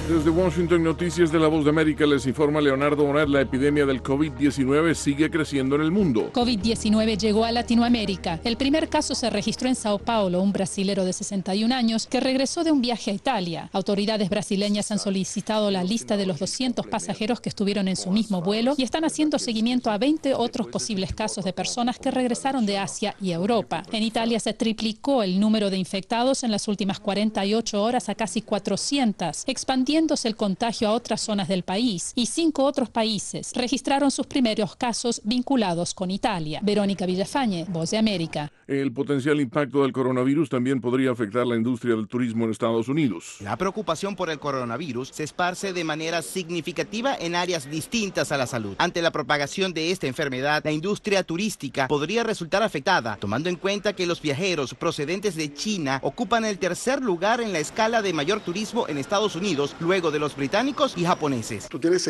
Desde Washington, Noticias de la Voz de América, les informa Leonardo Bonet. La epidemia del COVID-19 sigue creciendo en el mundo. COVID-19 llegó a Latinoamérica. El primer caso se registró en Sao Paulo, un brasilero de 61 años que regresó de un viaje a Italia. Autoridades brasileñas han solicitado la lista de los 200 pasajeros que estuvieron en su mismo vuelo y están haciendo seguimiento a 20 otros posibles casos de personas que regresaron de Asia y Europa. En Italia se triplicó el número de infectados en las últimas 48 horas a casi 400, expandiéndose el contagio a otras zonas del país, y 5 otros países registraron sus primeros casos vinculados con Italia. Verónica Villafañe, Voz de América. El potencial impacto del coronavirus también podría afectar la industria del turismo en Estados Unidos. La preocupación por el coronavirus se esparce de manera significativa en áreas distintas a la salud. Ante la propagación de esta enfermedad, la industria turística podría resultar afectada, tomando en cuenta que los viajeros procedentes de China ocupan el tercer lugar en la escala de mayor turismo en Estados Unidos, luego de los británicos y japoneses. Tú tienes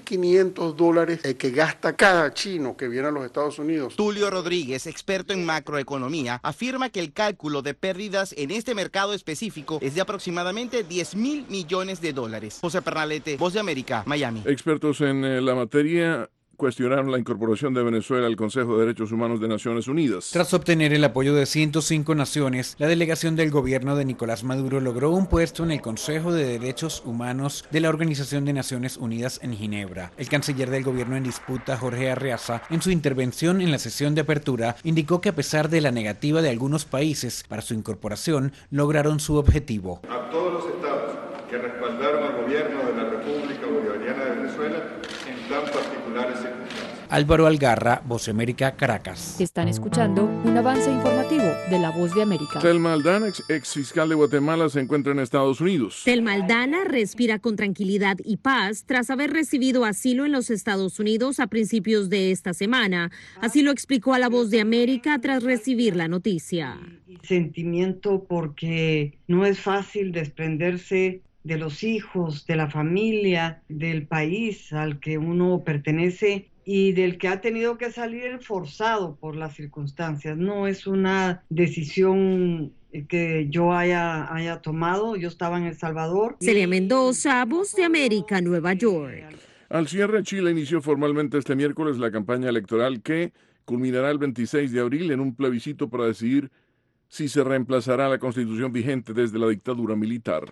$6.500 que gasta cada chino que viene a los Estados Unidos. Tulio Rodríguez, experto en macroeconomía, afirma que el cálculo de pérdidas en este mercado específico es de aproximadamente $10.000 millones. José Pernalete, Voz de América, Miami. Expertos en la materia cuestionaron la incorporación de Venezuela al Consejo de Derechos Humanos de Naciones Unidas. Tras obtener el apoyo de 105 naciones, la delegación del gobierno de Nicolás Maduro logró un puesto en el Consejo de Derechos Humanos de la Organización de Naciones Unidas en Ginebra. El canciller del gobierno en disputa, Jorge Arreaza, en su intervención en la sesión de apertura, indicó que a pesar de la negativa de algunos países para su incorporación, lograron su objetivo. A todos los estados que respaldaron al gobierno de la República Bolivariana de Venezuela en tan particulares circunstancias. Álvaro Algarra, Voz de América, Caracas. Están escuchando un avance informativo de la Voz de América. Thelma Aldana, ex fiscal de Guatemala, se encuentra en Estados Unidos. Thelma Aldana respira con tranquilidad y paz tras haber recibido asilo en los Estados Unidos a principios de esta semana. Así lo explicó a la Voz de América tras recibir la noticia. Sentimiento porque no es fácil desprenderse de los hijos, de la familia, del país al que uno pertenece y del que ha tenido que salir forzado por las circunstancias. No es una decisión que yo haya tomado. Yo estaba en El Salvador. Celia Mendoza, Voz de América, Nueva York. Al cierre, Chile inició formalmente este miércoles la campaña electoral que culminará el 26 de abril en un plebiscito para decidir si se reemplazará la constitución vigente desde la dictadura militar.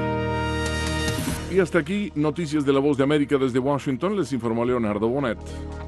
Y hasta aquí, Noticias de la Voz de América desde Washington, les informó Leonardo Bonet.